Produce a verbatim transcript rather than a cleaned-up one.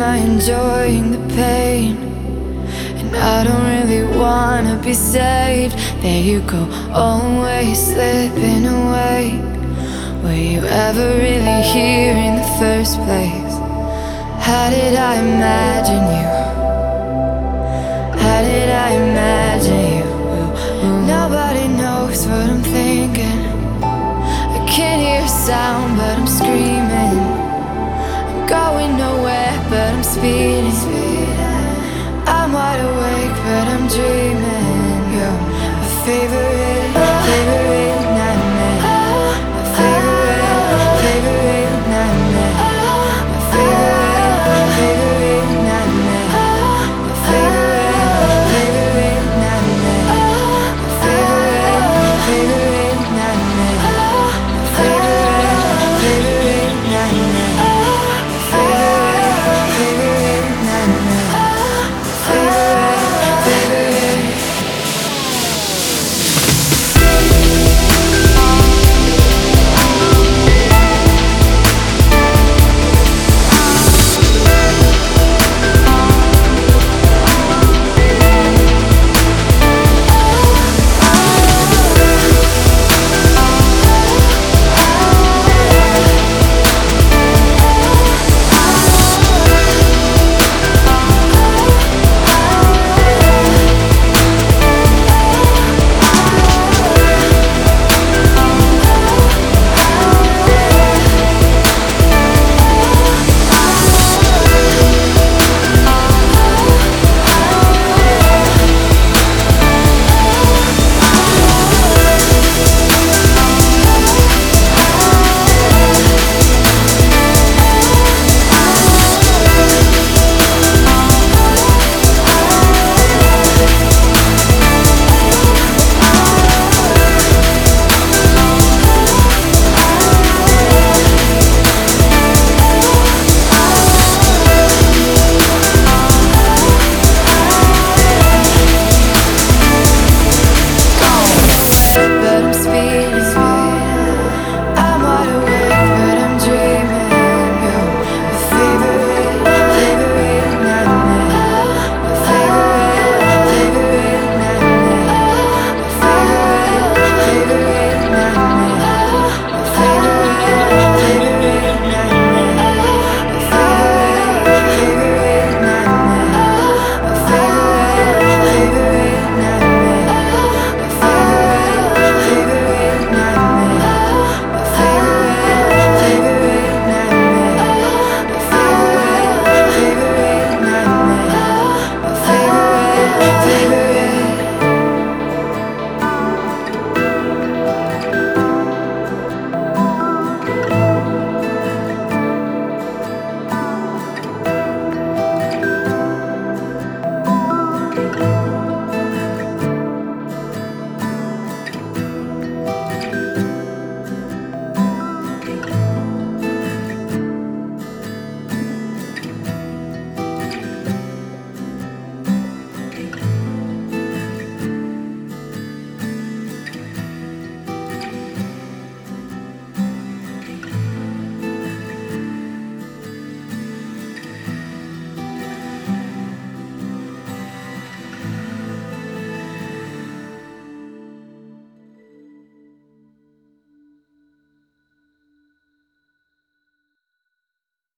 I enjoying the pain? And I don't really wanna be saved. There you go, always slipping away. Were you ever really here in the first place? How did I imagine you? How did I imagine you? Nobody knows what I'm thinking. I can't hear a sound, but I'm screaming. I'm going nowhere, but I'm speeding. I'm wide awake, but I'm dreaming. You're a favorite, favorite